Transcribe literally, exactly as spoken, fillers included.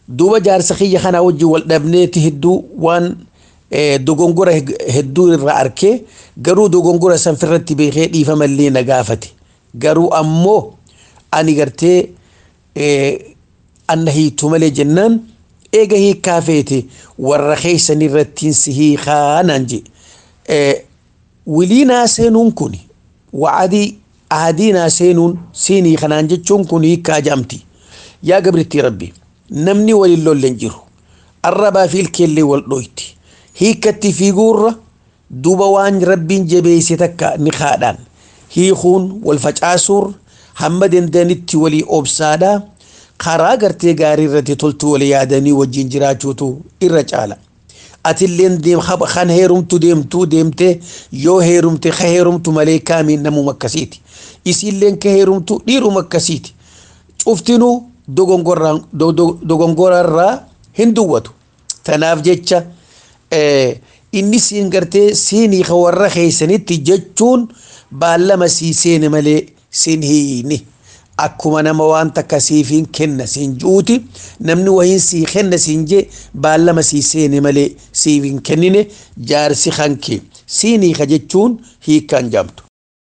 دوبا جار سخي خنا وجي والدبنيتي هدو وان dogongora hedduu irra arkee garuu dogongora san firratti beekee dhiifama illee na gaafate garuu ammoo ani gartee anna hiitu malee jennaan eega hiikaa feete warra keessan irrattiin si hiikaa naan je wiliinaa seenuun kun wa'adii ahadiinaa seenuun siinii kanaan jechuun kun hiikaa jamti yaa gabritti rabbi namni waliin lolleen jiru arrabaa fi ilkeellee wal dhoyti hiikatti fiigurra duba waan rabbiin jabeeyse takka ni khaadhaan hiikuun wal facaasuur hamma dandanitti walii obsaadha karaa gartee gaarii irratti toltu walii yaadanii wajjin jiraachuutu irra caala atilleen deem kan heerumtu deemtuu deemte yoo heerumte ka heerumtu malee kaamiin namuma akkasiiti isiilleen ka heerumtu dhiiruma akkasiiti cuftinuu dogongorarraa hin duwwatu tanaaf jecha inni siin gartee siinii ka warra keessanitti jechuun baallama sii seene malee siin hiini akkuma nama waan takka siifiin kenna siin juuti namni wahiin sii kenna siin je baallama sii seene malee siifiin kennine jaarsi hanke siinii ka jechuun hiikkaan jamtu